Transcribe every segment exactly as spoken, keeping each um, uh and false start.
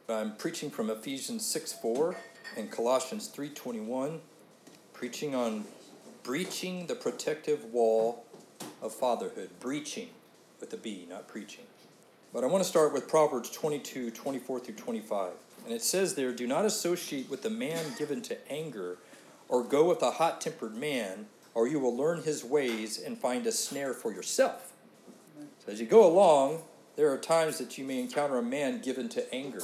I'm preaching from Ephesians six four and Colossians three twenty-one, preaching on breaching the protective wall of fatherhood. Breaching with a B, not preaching. But I want to start with Proverbs twenty-two, twenty-four through twenty-five. And it says there, do not associate with the man given to anger, or go with a hot-tempered man, or you will learn his ways and find a snare for yourself. So as you go along, there are times that you may encounter a man given to anger,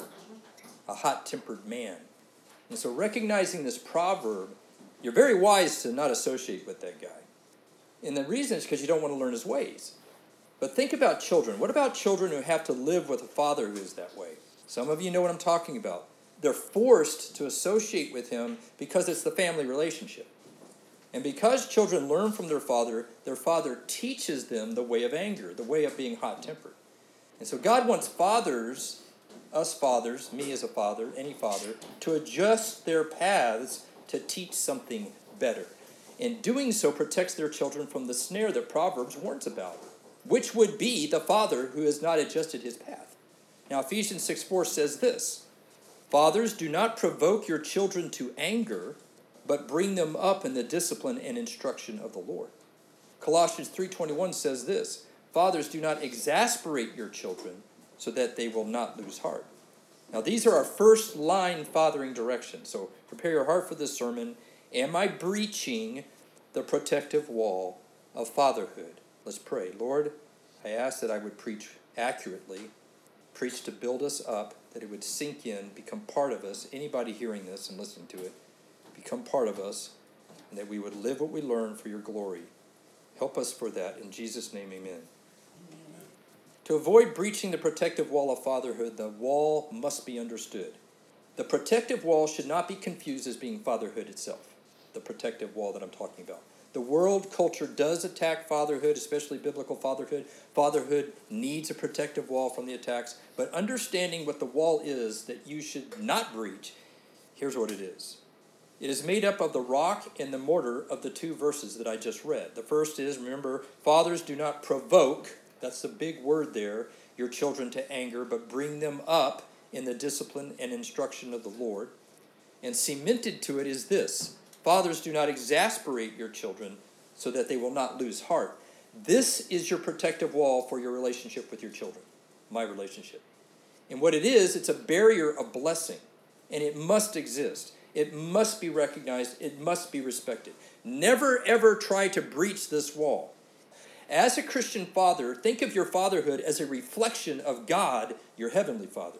a hot-tempered man. And so recognizing this proverb, you're very wise to not associate with that guy. And the reason is because you don't want to learn his ways. But think about children. What about children who have to live with a father who is that way? Some of you know what I'm talking about. They're forced to associate with him because it's the family relationship. And because children learn from their father, their father teaches them the way of anger, the way of being hot-tempered. And so God wants fathers, us fathers, me as a father, any father, to adjust their paths to teach something better. And doing so protects their children from the snare that Proverbs warns about, which would be the father who has not adjusted his path. Now, Ephesians six four says this, fathers, do not provoke your children to anger, but bring them up in the discipline and instruction of the Lord. Colossians three twenty-one says this, fathers, do not exasperate your children so that they will not lose heart. Now, these are our first line fathering directions. So prepare your heart for this sermon. Am I breaching the protective wall of fatherhood? Let's pray. Lord, I ask that I would preach accurately, preach to build us up, that it would sink in, become part of us. Anybody hearing this and listening to it, become part of us, and that we would live what we learn for your glory. Help us for that. In Jesus' name, amen. Amen. To avoid breaching the protective wall of fatherhood, the wall must be understood. The protective wall should not be confused as being fatherhood itself, the protective wall that I'm talking about. The world culture does attack fatherhood, especially biblical fatherhood. Fatherhood needs a protective wall from the attacks. But understanding what the wall is that you should not breach, here's what it is. It is made up of the rock and the mortar of the two verses that I just read. The first is, remember, fathers, do not provoke, that's the big word there, your children to anger, but bring them up in the discipline and instruction of the Lord. And cemented to it is this, fathers, do not exasperate your children so that they will not lose heart. This is your protective wall for your relationship with your children, my relationship. And what it is, it's a barrier of blessing, and it must exist. It must be recognized. It must be respected. Never, ever try to breach this wall. As a Christian father, think of your fatherhood as a reflection of God, your heavenly Father.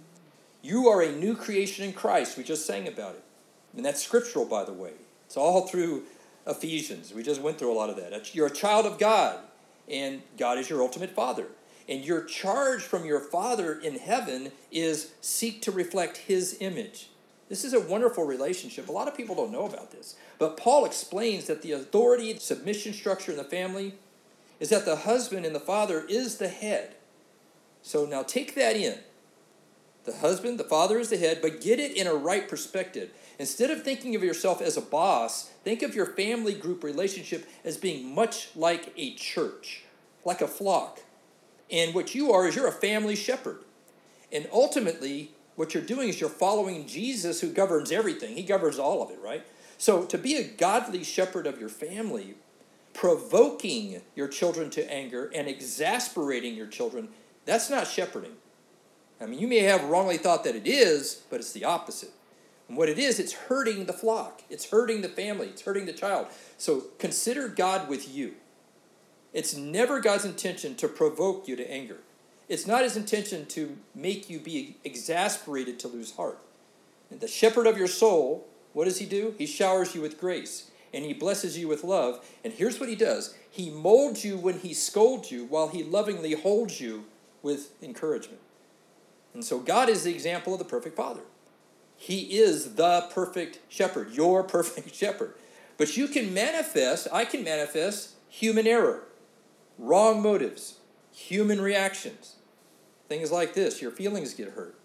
You are a new creation in Christ. We just sang about it. And that's scriptural, by the way. It's all through Ephesians. We just went through a lot of that. You're a child of God, and God is your ultimate Father. And your charge from your Father in heaven is seek to reflect His image. This is a wonderful relationship. A lot of people don't know about this. But Paul explains that the authority, submission structure in the family is that the husband and the father is the head. So now take that in. The husband, the father is the head, but get it in a right perspective. Instead of thinking of yourself as a boss, think of your family group relationship as being much like a church, like a flock. And what you are is you're a family shepherd. And ultimately, what you're doing is you're following Jesus, who governs everything. He governs all of it, right? So to be a godly shepherd of your family, provoking your children to anger and exasperating your children, that's not shepherding. I mean, you may have wrongly thought that it is, but it's the opposite. And what it is, it's hurting the flock. It's hurting the family. It's hurting the child. So consider God with you. It's never God's intention to provoke you to anger. It's not His intention to make you be exasperated to lose heart. And the shepherd of your soul, what does He do? He showers you with grace, and He blesses you with love. And here's what He does. He molds you when He scolds you, while He lovingly holds you with encouragement. And so God is the example of the perfect Father. He is the perfect shepherd, your perfect shepherd. But you can manifest, I can manifest human error, wrong motives, human reactions. Things like this, your feelings get hurt.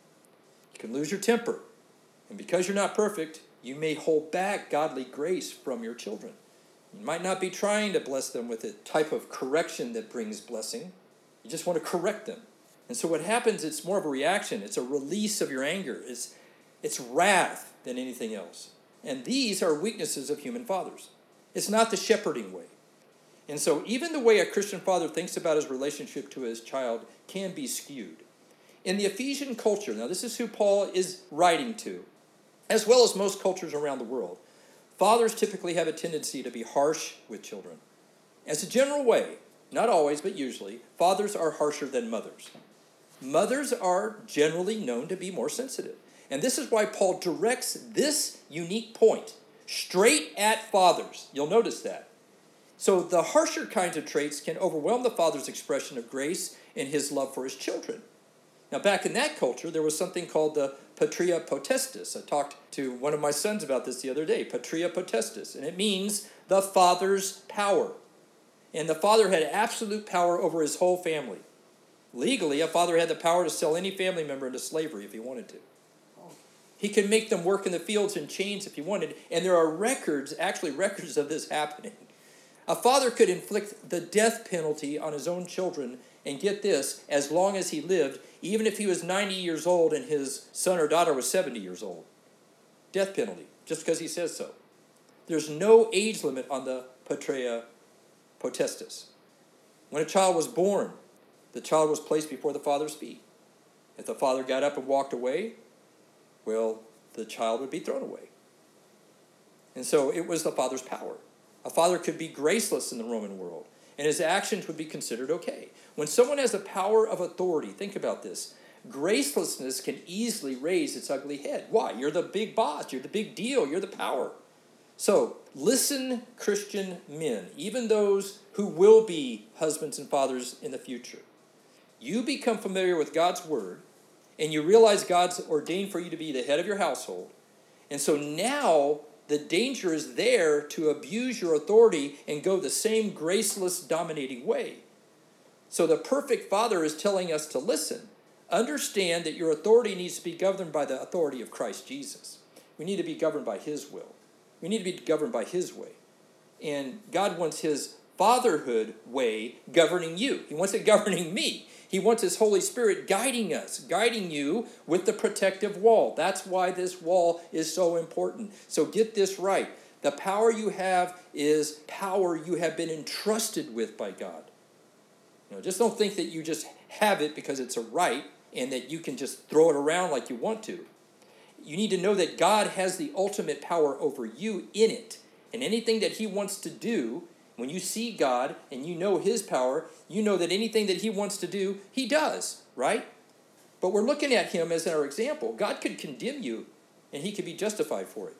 You can lose your temper. And because you're not perfect, you may hold back godly grace from your children. You might not be trying to bless them with a type of correction that brings blessing. You just want to correct them. And so what happens, it's more of a reaction. It's a release of your anger. It's, it's wrath than anything else. And these are weaknesses of human fathers. It's not the shepherding way. And so even the way a Christian father thinks about his relationship to his child can be skewed. In the Ephesian culture, now this is who Paul is writing to, as well as most cultures around the world, fathers typically have a tendency to be harsh with children. As a general way, not always, but usually, fathers are harsher than mothers. Mothers are generally known to be more sensitive. And this is why Paul directs this unique point straight at fathers. You'll notice that. So the harsher kinds of traits can overwhelm the father's expression of grace and his love for his children. Now, back in that culture, there was something called the patria potestas. I talked to one of my sons about this the other day, patria potestas, and it means the father's power. And the father had absolute power over his whole family. Legally, a father had the power to sell any family member into slavery if he wanted to. He could make them work in the fields in chains if he wanted, and there are records, actually records of this happening. A father could inflict the death penalty on his own children, and get this, as long as he lived, even if he was ninety years old and his son or daughter was seventy years old. Death penalty, just because he says so. There's no age limit on the patria potestas. When a child was born, the child was placed before the father's feet. If the father got up and walked away, well, the child would be thrown away. And so it was the father's power. A father could be graceless in the Roman world, and his actions would be considered okay. When someone has the power of authority, think about this, gracelessness can easily raise its ugly head. Why? You're the big boss. You're the big deal. You're the power. So listen, Christian men, even those who will be husbands and fathers in the future. You become familiar with God's word, and you realize God's ordained for you to be the head of your household. And so now the danger is there to abuse your authority and go the same graceless, dominating way. So the perfect father is telling us to listen. Understand that your authority needs to be governed by the authority of Christ Jesus. We need to be governed by his will. We need to be governed by his way. And God wants his fatherhood way governing you. He wants it governing me. He wants his Holy Spirit guiding us, guiding you with the protective wall. That's why this wall is so important. So get this right. The power you have is power you have been entrusted with by God. You know, just don't think that you just have it because it's a right and that you can just throw it around like you want to. You need to know that God has the ultimate power over you in it. And anything that he wants to do, when you see God and you know his power, you know that anything that he wants to do, he does, right? But we're looking at him as our example. God could condemn you and he could be justified for it.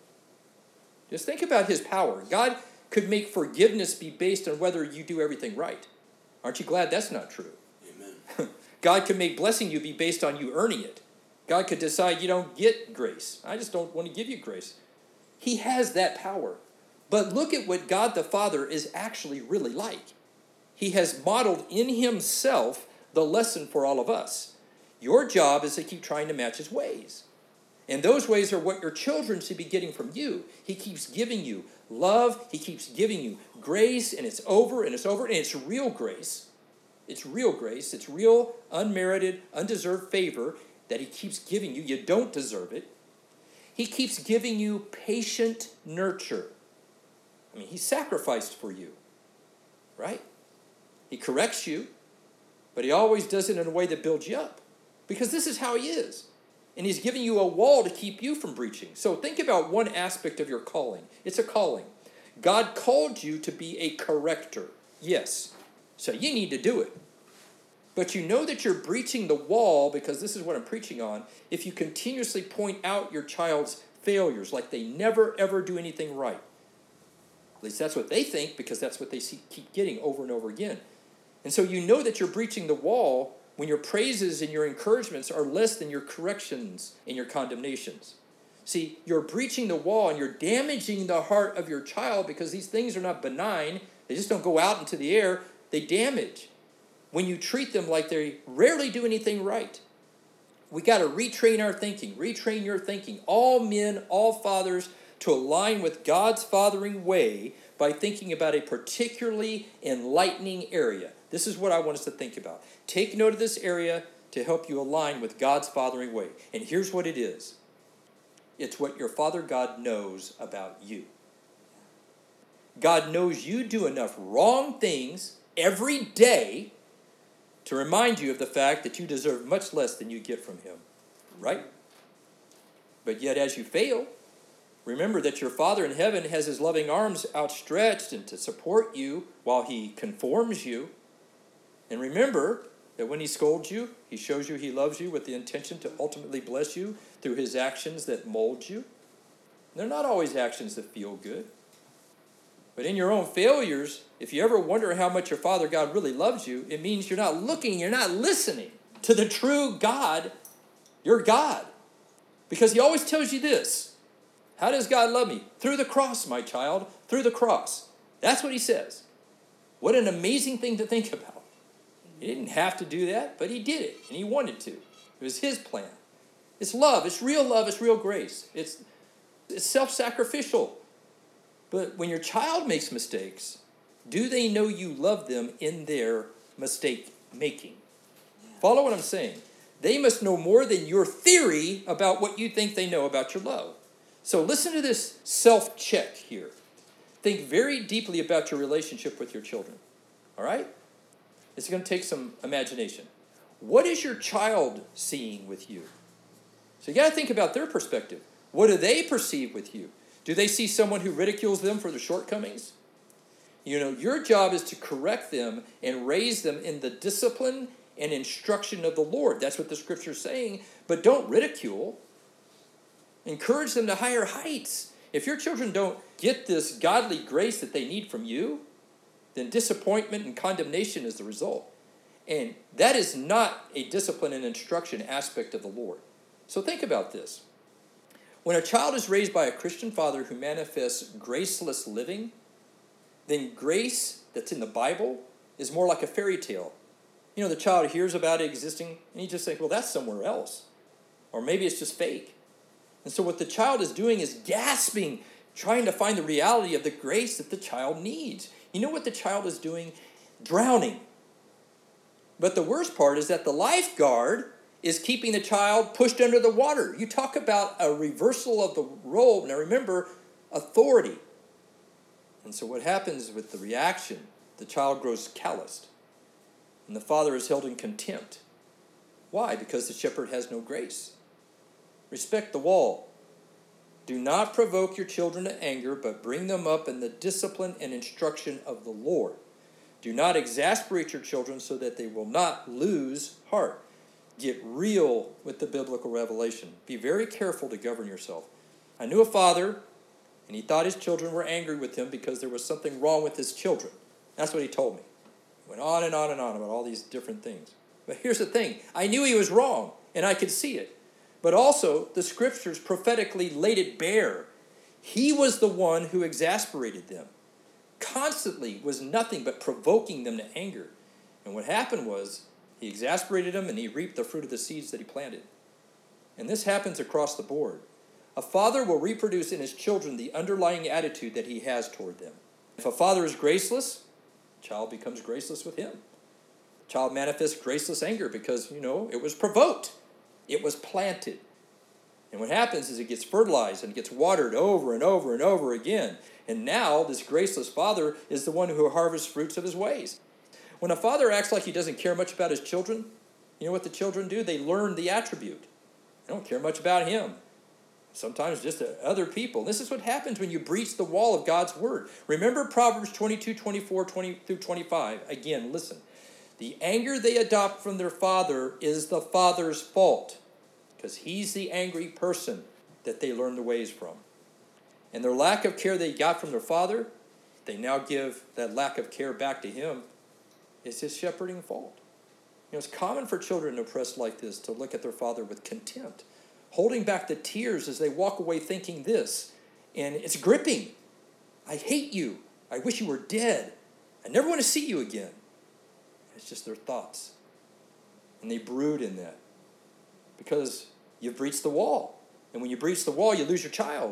Just think about his power. God could make forgiveness be based on whether you do everything right. Aren't you glad that's not true? Amen. God could make blessing you be based on you earning it. God could decide you don't get grace. I just don't want to give you grace. He has that power. But look at what God the Father is actually really like. He has modeled in himself the lesson for all of us. Your job is to keep trying to match his ways. And those ways are what your children should be getting from you. He keeps giving you love. He keeps giving you grace, and it's over, and it's over, and it's real grace. It's real grace. It's real, unmerited, undeserved favor that he keeps giving you. You don't deserve it. He keeps giving you patient nurture. I mean, he sacrificed for you, right? He corrects you, but he always does it in a way that builds you up, because this is how he is. And he's giving you a wall to keep you from breaching. So think about one aspect of your calling. It's a calling. God called you to be a corrector. Yes. So you need to do it. But you know that you're breaching the wall, because this is what I'm preaching on, if you continuously point out your child's failures, like they never, ever do anything right. At least that's what they think, because that's what they see, keep getting over and over again. And so you know that you're breaching the wall when your praises and your encouragements are less than your corrections and your condemnations. See, you're breaching the wall and you're damaging the heart of your child, because these things are not benign. They just don't go out into the air. They damage when you treat them like they rarely do anything right. We got to retrain our thinking, retrain your thinking. All men, all fathers, to align with God's fathering way by thinking about a particularly enlightening area. This is what I want us to think about. Take note of this area. to help you align with God's fathering way. And here's what it is. It's what your Father God knows about you. God knows you do enough wrong things every day to remind you of the fact that you deserve much less than you get from him. Right? But yet as you fail, remember that your Father in heaven has his loving arms outstretched and to support you while he conforms you. And remember that when he scolds you, he shows you he loves you with the intention to ultimately bless you through his actions that mold you. They're not always actions that feel good. But in your own failures, if you ever wonder how much your Father God really loves you, it means you're not looking, you're not listening to the true God, your God. Because he always tells you this. How does God love me? Through the cross, my child, through the cross. That's what he says. What an amazing thing to think about. He didn't have to do that, but he did it, and he wanted to. It was his plan. It's love. It's real love. It's real grace. It's, it's self-sacrificial. But when your child makes mistakes, do they know you love them in their mistake making? Follow what I'm saying. They must know more than your theory about what you think they know about your love. So listen to this self-check here. Think very deeply about your relationship with your children. All right? It's going to take some imagination. What is your child seeing with you? So you got to think about their perspective. What do they perceive with you? Do they see someone who ridicules them for their shortcomings? You know, your job is to correct them and raise them in the discipline and instruction of the Lord. That's what the scripture is saying. But don't ridicule. Encourage them to higher heights. If your children don't get this godly grace that they need from you, then disappointment and condemnation is the result. And that is not a discipline and instruction aspect of the Lord. So think about this. When a child is raised by a Christian father who manifests graceless living, then grace that's in the Bible is more like a fairy tale. You know, the child hears about it existing, and he just thinks, well, that's somewhere else. Or maybe it's just fake. And so what the child is doing is gasping, trying to find the reality of the grace that the child needs. You know what the child is doing? Drowning. But the worst part is that the lifeguard is keeping the child pushed under the water. You talk about a reversal of the role. Now remember, authority. And so what happens with the reaction? The child grows calloused. And the father is held in contempt. Why? Because the shepherd has no grace. Respect the wall. Do not provoke your children to anger, but bring them up in the discipline and instruction of the Lord. Do not exasperate your children so that they will not lose heart. Get real with the biblical revelation. Be very careful to govern yourself. I knew a father, and he thought his children were angry with him because there was something wrong with his children. That's what he told me. He went on and on and on about all these different things. But here's the thing. I knew he was wrong, and I could see it. But also, the scriptures prophetically laid it bare. He was the one who exasperated them. Constantly was nothing but provoking them to anger. And what happened was, he exasperated them and he reaped the fruit of the seeds that he planted. And this happens across the board. A father will reproduce in his children the underlying attitude that he has toward them. If a father is graceless, the child becomes graceless with him. The child manifests graceless anger because, you know, it was provoked. It was planted. And what happens is it gets fertilized and gets watered over and over and over again. And now this graceless father is the one who harvests fruits of his ways. When a father acts like he doesn't care much about his children, you know what the children do? They learn the attribute. They don't care much about him. Sometimes just other people. This is what happens when you breach the wall of God's word. Remember Proverbs twenty-two, twenty-four, twenty through twenty-five. Again, listen. The anger they adopt from their father is the father's fault, because he's the angry person that they learn the ways from. And their lack of care they got from their father, they now give that lack of care back to him. It's his shepherding fault. You know, it's common for children oppressed like this to look at their father with contempt, holding back the tears as they walk away thinking this. And it's gripping. I hate you. I wish you were dead. I never want to see you again. It's just their thoughts. And they brood in that because you've breached the wall. And when you breach the wall, you lose your child.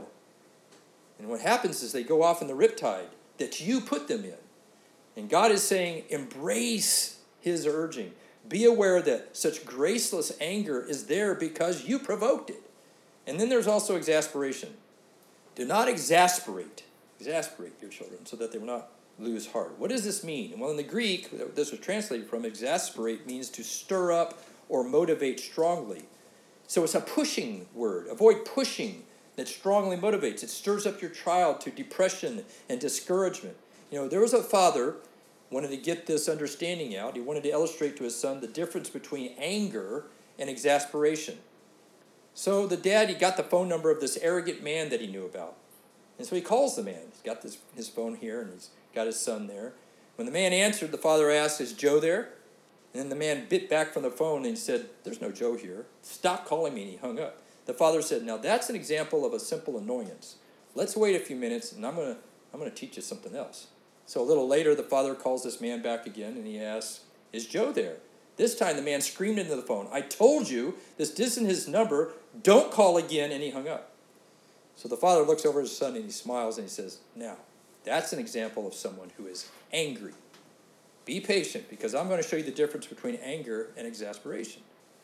And what happens is they go off in the riptide that you put them in. And God is saying, embrace his urging. Be aware that such graceless anger is there because you provoked it. And then there's also exasperation. Do not exasperate. Exasperate your children so that they will not lose heart. What does this mean? Well, in the Greek, this was translated from, exasperate means to stir up or motivate strongly. So it's a pushing word. Avoid pushing that strongly motivates. It stirs up your child to depression and discouragement. You know, there was a father wanted to get this understanding out. He wanted to illustrate to his son the difference between anger and exasperation. So the dad, he got the phone number of this arrogant man that he knew about. And so he calls the man. He's got this his phone here, and he's got his son there. When the man answered, the father asked, "Is Joe there?" And then the man bit back from the phone and he said, "There's no Joe here. Stop calling me," and he hung up. The father said, "Now that's an example of a simple annoyance. Let's wait a few minutes, and I'm going to I'm going to teach you something else." So a little later, the father calls this man back again, and he asks, "Is Joe there?" This time, the man screamed into the phone, "I told you, this isn't his number. Don't call again," and he hung up. So the father looks over his son, and he smiles, and he says, "Now, that's an example of someone who is angry. Be patient, because I'm going to show you the difference between anger and exasperation."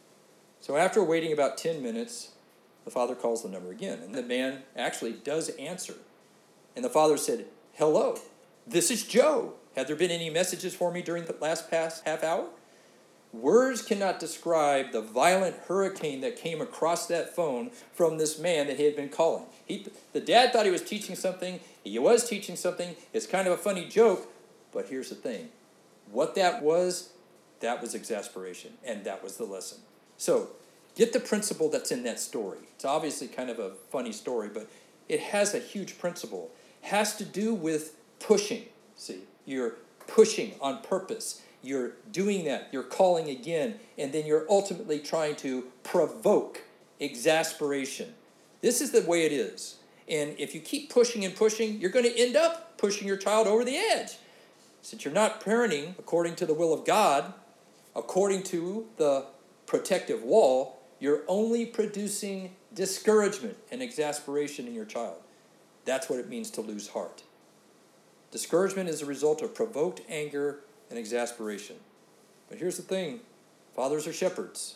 So after waiting about ten minutes, the father calls the number again, and the man actually does answer. And the father said, "Hello, this is Joe. Have there been any messages for me during the last past half hour?" Words cannot describe the violent hurricane that came across that phone from this man that he had been calling. He, the dad thought he was teaching something. He was teaching something. It's kind of a funny joke, but here's the thing. What that was, that was exasperation, and that was the lesson. So, get the principle that's in that story. It's obviously kind of a funny story, but it has a huge principle. It has to do with pushing. See, you're pushing on purpose. You're doing that. You're calling again, and then you're ultimately trying to provoke exasperation. This is the way it is. And if you keep pushing and pushing, you're going to end up pushing your child over the edge. Since you're not parenting according to the will of God, according to the protective wall, you're only producing discouragement and exasperation in your child. That's what it means to lose heart. Discouragement is a result of provoked anger and exasperation. But here's the thing. Fathers are shepherds.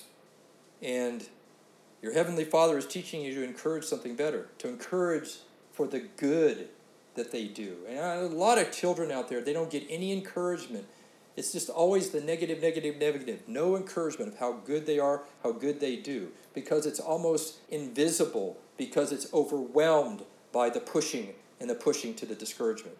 And your Heavenly Father is teaching you to encourage something better, to encourage for the good that they do. And a lot of children out there, they don't get any encouragement. It's just always the negative, negative, negative. No encouragement of how good they are, how good they do. Because it's almost invisible, because it's overwhelmed by the pushing and the pushing to the discouragement.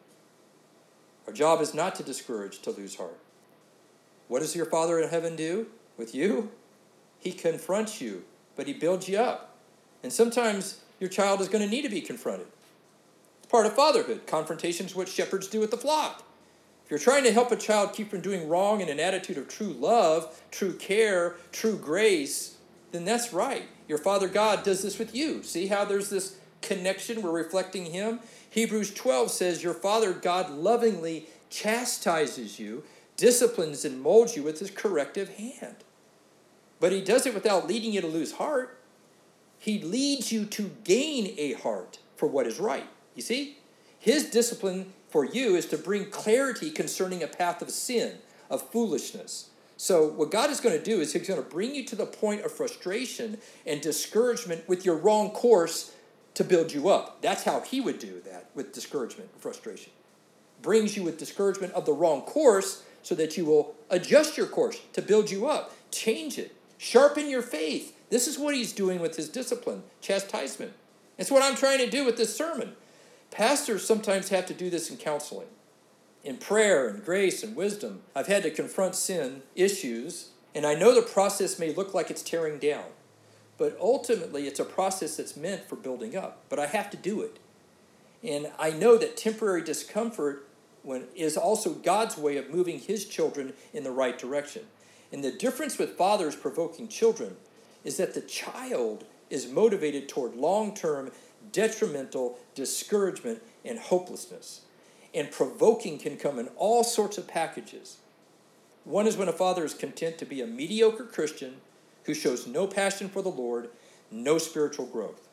Our job is not to discourage, to lose heart. What does your Father in heaven do with you? He confronts you, but he builds you up. And sometimes your child is going to need to be confronted. It's part of fatherhood. Confrontation is what shepherds do with the flock. If you're trying to help a child keep from doing wrong in an attitude of true love, true care, true grace, then that's right. Your Father God does this with you. See how there's this connection? We're reflecting him. Hebrews twelve says, your Father God lovingly chastises you, disciplines and molds you with his corrective hand. But he does it without leading you to lose heart. He leads you to gain a heart for what is right. You see? His discipline for you is to bring clarity concerning a path of sin, of foolishness. So what God is going to do is he's going to bring you to the point of frustration and discouragement with your wrong course to build you up. That's how he would do that with discouragement and frustration. Brings you with discouragement of the wrong course so that you will adjust your course to build you up. Change it. Sharpen your faith. This is what he's doing with his discipline, chastisement. It's what I'm trying to do with this sermon. Pastors sometimes have to do this in counseling. In prayer and grace and wisdom, I've had to confront sin issues, and I know the process may look like it's tearing down, but ultimately it's a process that's meant for building up, but I have to do it. And I know that temporary discomfort when, is also God's way of moving his children in the right direction. And the difference with fathers provoking children is that the child is motivated toward long-term detrimental discouragement and hopelessness. And provoking can come in all sorts of packages. One is when a father is content to be a mediocre Christian who shows no passion for the Lord, no spiritual growth.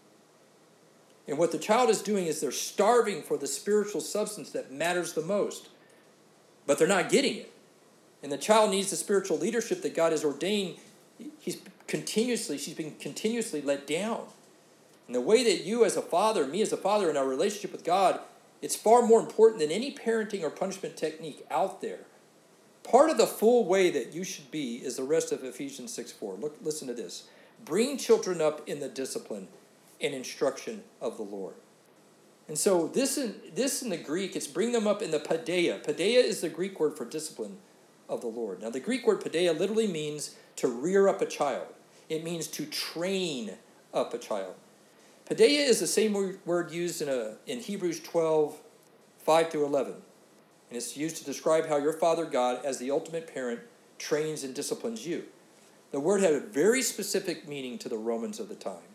And what the child is doing is they're starving for the spiritual substance that matters the most, but they're not getting it. And the child needs the spiritual leadership that God has ordained. He's continuously, she's been continuously let down. And the way that you as a father, me as a father in our relationship with God, it's far more important than any parenting or punishment technique out there. Part of the full way that you should be is the rest of Ephesians six four. Look, listen to this. Bring children up in the discipline and instruction of the Lord. And so this in, this in the Greek, it's bring them up in the paideia. Paideia is the Greek word for discipline of the Lord. Now the Greek word paideia literally means to rear up a child. It means to train up a child. Paideia is the same word used in, a, in Hebrews twelve, five through eleven. And it's used to describe how your Father God, as the ultimate parent, trains and disciplines you. The word had a very specific meaning to the Romans of the time,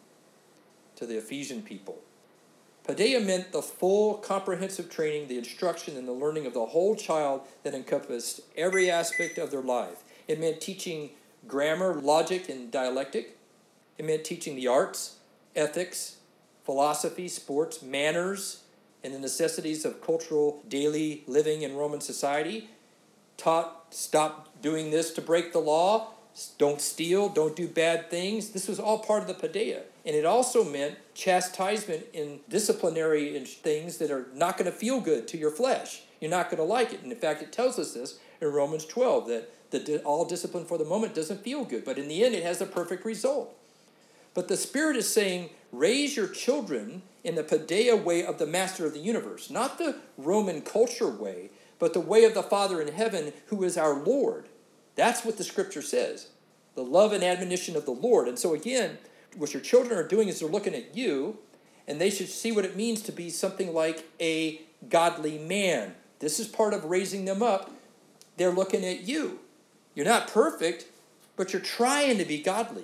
to the Ephesian people. Paideia meant the full, comprehensive training, the instruction, and the learning of the whole child that encompassed every aspect of their life. It meant teaching grammar, logic, and dialectic. It meant teaching the arts, ethics, philosophy, sports, manners, and the necessities of cultural daily living in Roman society. Taught, stop doing this to break the law. Don't steal, don't do bad things. This was all part of the paideia. And it also meant chastisement in disciplinary things that are not going to feel good to your flesh. You're not going to like it. And in fact, it tells us this in Romans twelve, that the, all discipline for the moment doesn't feel good. But in the end, it has the perfect result. But the Spirit is saying, raise your children in the paideia way of the Master of the universe. Not the Roman culture way, but the way of the Father in heaven, who is our Lord. That's what the Scripture says. The love and admonition of the Lord. And so again, what your children are doing is they're looking at you, and they should see what it means to be something like a godly man. This is part of raising them up. They're looking at you. You're not perfect, but you're trying to be godly.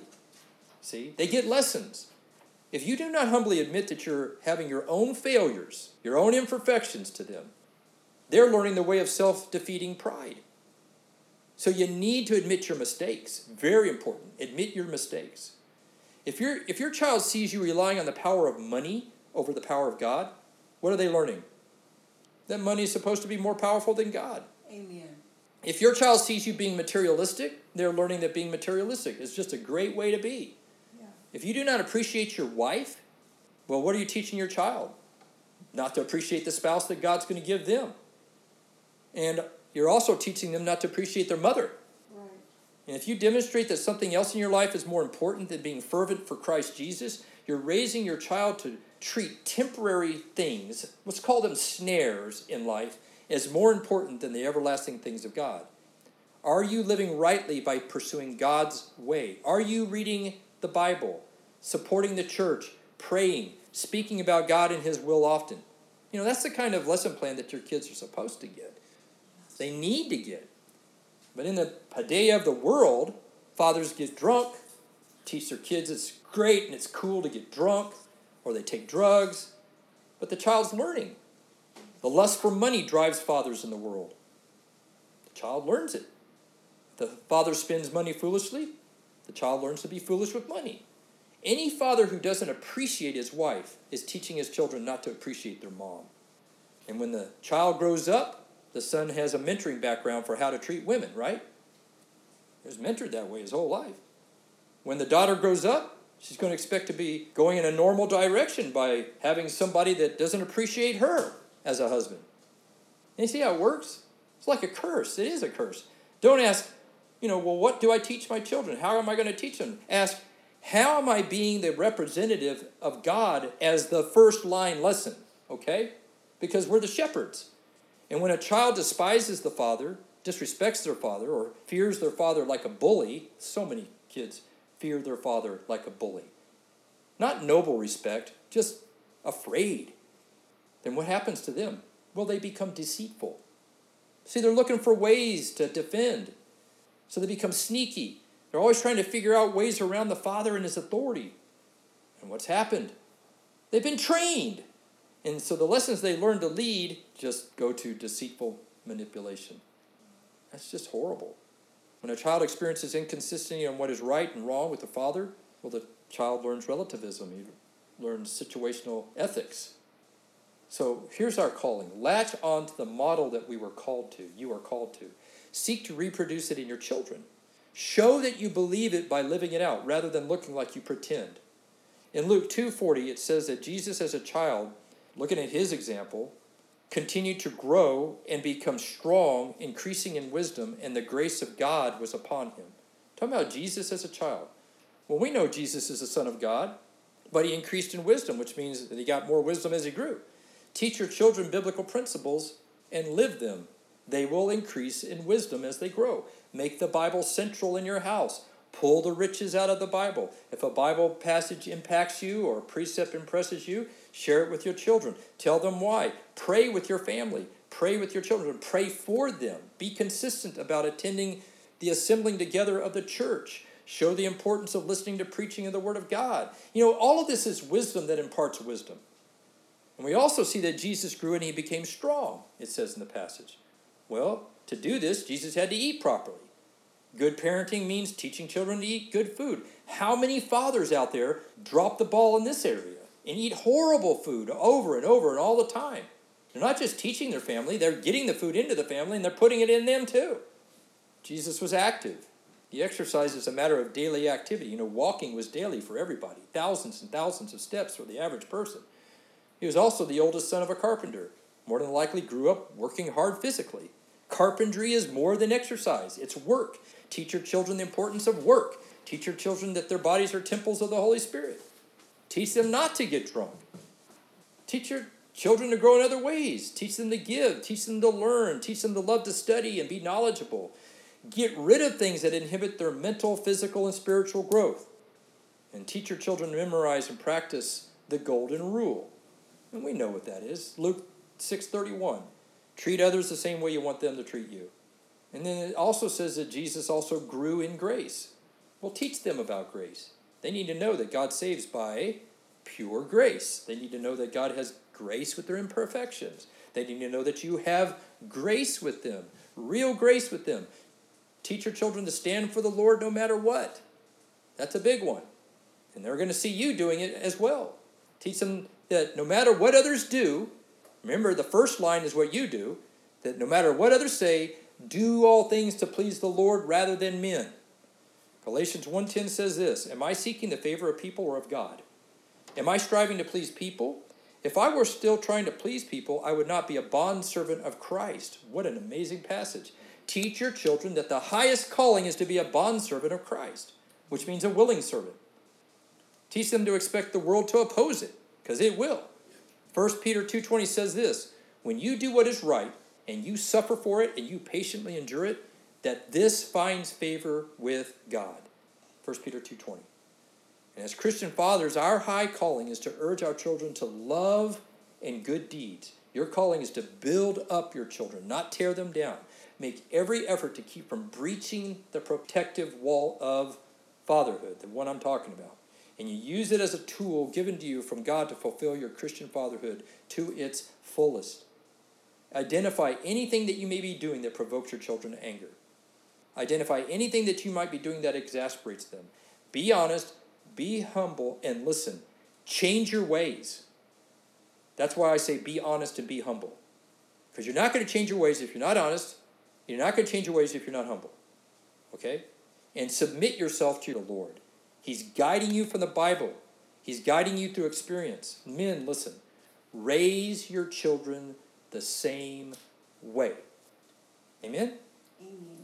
See? They get lessons. If you do not humbly admit that you're having your own failures, your own imperfections to them, they're learning the way of self-defeating pride. So you need to admit your mistakes. Very important. Admit your mistakes. If your if your child sees you relying on the power of money over the power of God, what are they learning? That money is supposed to be more powerful than God. Amen. If your child sees you being materialistic, they're learning that being materialistic is just a great way to be. Yeah. If you do not appreciate your wife, well, what are you teaching your child? Not to appreciate the spouse that God's going to give them. And you're also teaching them not to appreciate their mother. Right. And if you demonstrate that something else in your life is more important than being fervent for Christ Jesus, you're raising your child to treat temporary things, let's call them snares in life, as more important than the everlasting things of God. Are you living rightly by pursuing God's way? Are you reading the Bible, supporting the church, praying, speaking about God and His will often? You know, that's the kind of lesson plan that your kids are supposed to get. They need to get. But in the paideia of the world, fathers get drunk, teach their kids it's great and it's cool to get drunk, or they take drugs, but the child's learning. The lust for money drives fathers in the world. The child learns it. The father spends money foolishly, the child learns to be foolish with money. Any father who doesn't appreciate his wife is teaching his children not to appreciate their mom. And when the child grows up, the son has a mentoring background for how to treat women, right? He was mentored that way his whole life. When the daughter grows up, she's going to expect to be going in a normal direction by having somebody that doesn't appreciate her as a husband. And you see how it works? It's like a curse. It is a curse. Don't ask, you know, well, what do I teach my children? How am I going to teach them? Ask, how am I being the representative of God as the first line lesson? Okay? Because we're the shepherds. And when a child despises the father, disrespects their father, or fears their father like a bully, so many kids fear their father like a bully. Not noble respect, just afraid. Then what happens to them? Well, they become deceitful. See, they're looking for ways to defend. So they become sneaky. They're always trying to figure out ways around the father and his authority. And what's happened? They've been trained. And so the lessons they learn to lead just go to deceitful manipulation. That's just horrible. When a child experiences inconsistency on what is right and wrong with the father, well, the child learns relativism. He learns situational ethics. So here's our calling. Latch on to the model that we were called to, you are called to. Seek to reproduce it in your children. Show that you believe it by living it out rather than looking like you pretend. In Luke two forty, it says that Jesus as a child, looking at his example, continued to grow and become strong, increasing in wisdom, and the grace of God was upon him. Talking about Jesus as a child. Well, we know Jesus is the Son of God, but he increased in wisdom, which means that he got more wisdom as he grew. Teach your children biblical principles and live them. They will increase in wisdom as they grow. Make the Bible central in your house. Pull the riches out of the Bible. If a Bible passage impacts you or a precept impresses you, share it with your children. Tell them why. Pray with your family. Pray with your children. Pray for them. Be consistent about attending the assembling together of the church. Show the importance of listening to preaching of the Word of God. You know, all of this is wisdom that imparts wisdom. And we also see that Jesus grew and he became strong, it says in the passage. Well, to do this, Jesus had to eat properly. Good parenting means teaching children to eat good food. How many fathers out there drop the ball in this area and eat horrible food over and over and all the time? They're not just teaching their family, they're getting the food into the family and they're putting it in them too. Jesus was active. The exercise is a matter of daily activity. You know, walking was daily for everybody. Thousands and thousands of steps for the average person. He was also the oldest son of a carpenter. More than likely grew up working hard physically. Carpentry is more than exercise. It's work. Teach your children the importance of work. Teach your children that their bodies are temples of the Holy Spirit. Teach them not to get drunk. Teach your children to grow in other ways. Teach them to give. Teach them to learn. Teach them to love to study and be knowledgeable. Get rid of things that inhibit their mental, physical, and spiritual growth. And teach your children to memorize and practice the golden rule. And we know what that is. Luke six thirty-one. Treat others the same way you want them to treat you. And then it also says that Jesus also grew in grace. Well, teach them about grace. They need to know that God saves by pure grace. They need to know that God has grace with their imperfections. They need to know that you have grace with them, real grace with them. Teach your children to stand for the Lord no matter what. That's a big one. And they're going to see you doing it as well. Teach them that no matter what others do, remember the first line is what you do, that no matter what others say, do all things to please the Lord rather than men. Galatians one ten says this, am I seeking the favor of people or of God? Am I striving to please people? If I were still trying to please people, I would not be a bondservant of Christ. What an amazing passage. Teach your children that the highest calling is to be a bondservant of Christ, which means a willing servant. Teach them to expect the world to oppose it, because it will. First Peter two twenty says this, when you do what is right, and you suffer for it, and you patiently endure it, that this finds favor with God. First Peter two twenty. And as Christian fathers, our high calling is to urge our children to love and good deeds. Your calling is to build up your children, not tear them down. Make every effort to keep from breaching the protective wall of fatherhood, the one I'm talking about. And you use it as a tool given to you from God to fulfill your Christian fatherhood to its fullest. Identify anything that you may be doing that provokes your children to anger. Identify anything that you might be doing that exasperates them. Be honest, be humble, and listen. Change your ways. That's why I say be honest and be humble. Because you're not going to change your ways if you're not honest. You're not going to change your ways if you're not humble. Okay? And submit yourself to the Lord. He's guiding you from the Bible. He's guiding you through experience. Men, listen. Raise your children the same way. Amen? Amen.